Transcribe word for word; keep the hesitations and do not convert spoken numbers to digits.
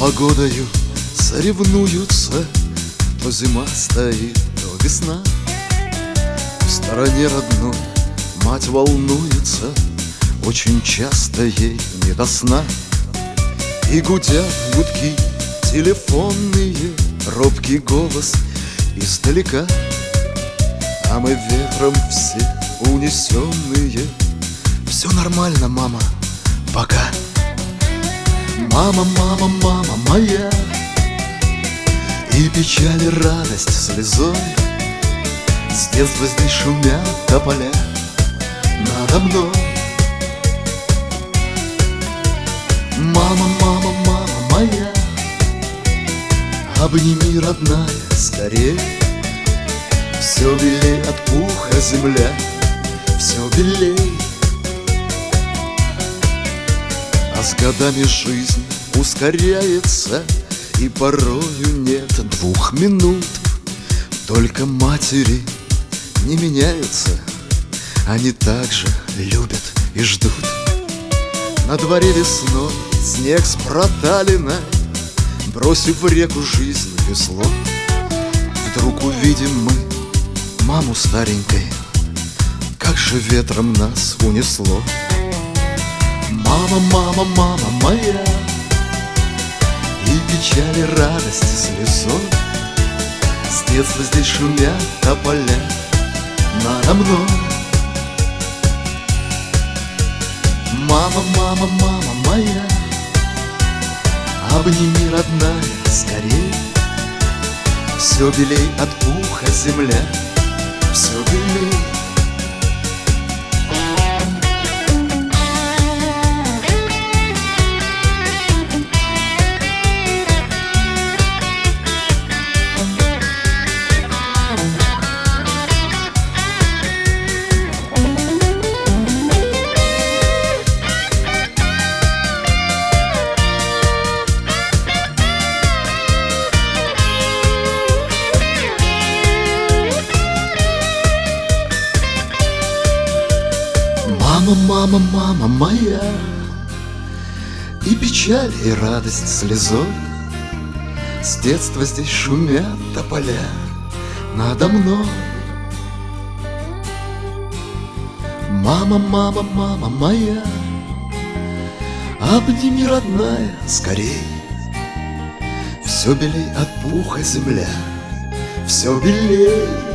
погодою соревнуются. То зима стоит, то весна. В стороне родной мать волнуется, очень часто ей не до сна. И гудят гудки телефонные, робкий голос издалека. А мы ветром все унесенные. Все нормально, мама, пока. Мама, мама, мама моя, и печаль, и радость слезой. С детства здесь шумят тополя надо мной. Мама, мама, мама моя, обними, родная, скорей. Все белей от пуха земля, все белей. А с годами жизнь ускоряется, и порою нет двух минут. Только матери не меняются, они также любят и ждут. На дворе весной снег с проталиной, бросив в реку жизнь весло. Вдруг увидим мы маму старенькой, как же ветром нас унесло. Мама, мама, мама моя, и печаль, и радость слезой. С детства здесь шумят тополя надо мной. Мама, мама, мама моя, обними, родная, скорей. Все белей от пуха земля, все белей. Мама, мама, мама моя, и печаль, и радость слезой. С детства здесь шумят тополя надо мной. Мама, мама, мама моя, обними, родная, скорей. Все белей от пуха земля, все белей.